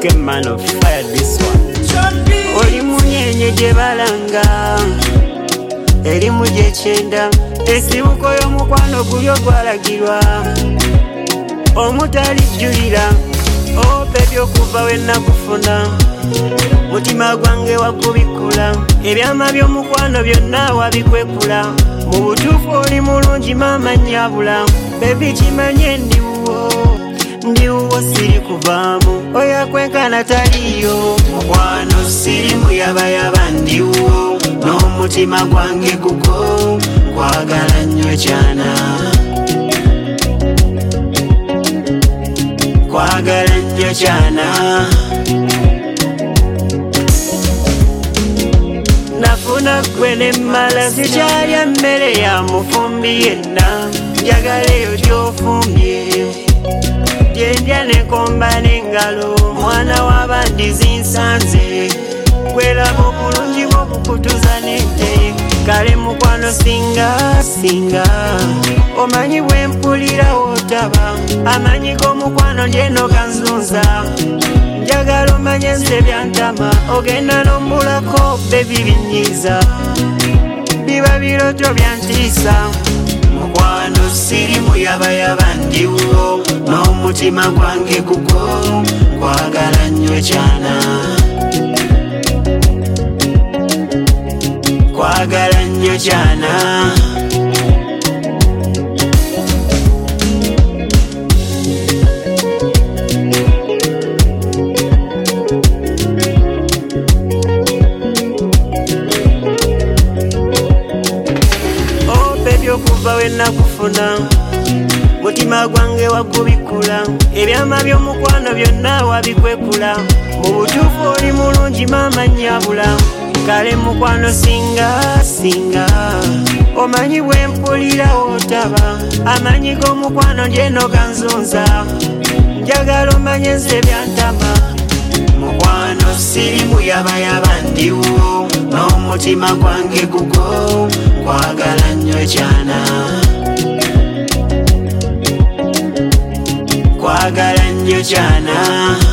Okay, man of fire this one. Oli munyenye gye balanga erimu gy'ekyenda esibuko y'omukwano gulyo gwalagirwa omutalijjulira ope by'okuva we nakufuna mutima gwange wagubikula ebyama by'omukwano byonna wabikwekula mu butuufu oli mulungi maama nnyabula bebi kimanye ndiwuwo siri kuvaamu oyakwenkana taliyo mukwano sirimu yabayaba ndiwo n'omutima gwange guko kwagala nnyo cyana kwagala nnyo cyana nafuna gwe nemmala sikyalya mmere ya mufumbi yenna njagala eyo gy'ofumbye gyendya nekomba n'engalo mwana w'abandi zinsanze gwelaba obulungi bw'okukutuza n'ente kale mukwano singa omanyi bwempulira wotaba amanyi g'omukwano lyeno ganzunza njagala omanye nze byantama ogenda n'ombulako bebi binyiiza biba biroto byantiisa mukwano sirimu yabayaba ndiwo n'omutima gwange guko kwagala nnyo cyana kwagala nnyo cyana okuva we nakufuna mutima gwange wagubikula ebyama by'omukwano byonna wabikwekula mu butuufu oli mulungi maama nnyabula kale mukwano singa omanyi bwempulira wotaba amanyi g'omukwano lyeno ganzunza njagala omanye nze byantama mukwano sirimu yabayaba ndiwo n'omutima gwange guko kwagala nnyo cyana kwagala nnyo cyana